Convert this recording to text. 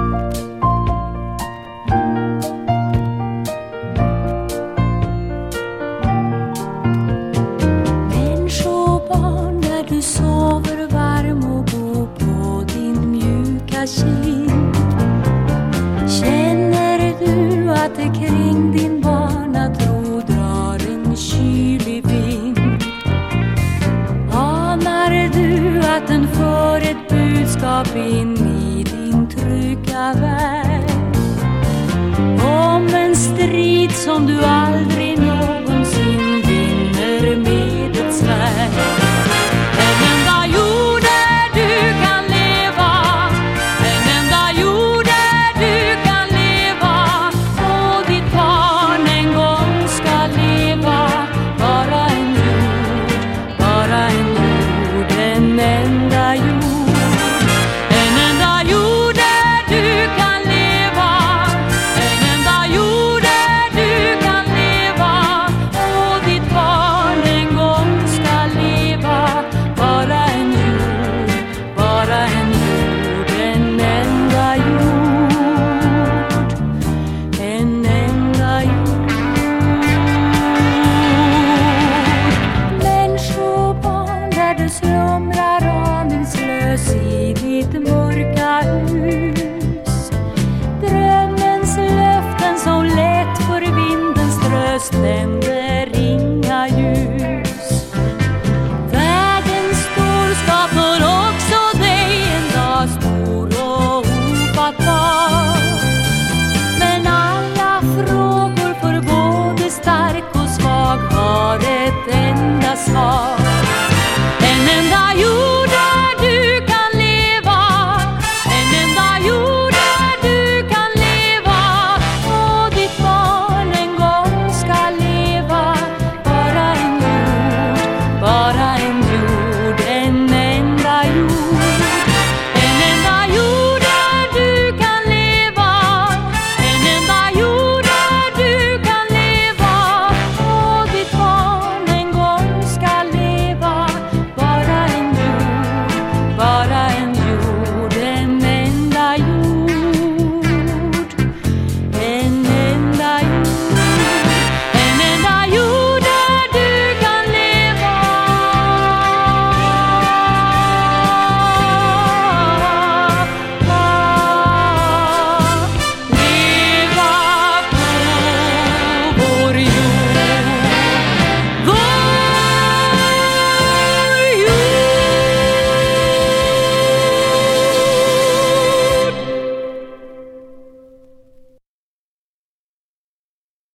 Människobarn, när du sover varm och går på din mjuka kind, känner du att det kring din barnatro drar en kylig vind? Anar du att den för ett budskap in i din trygga värld, om en strid som du aldrig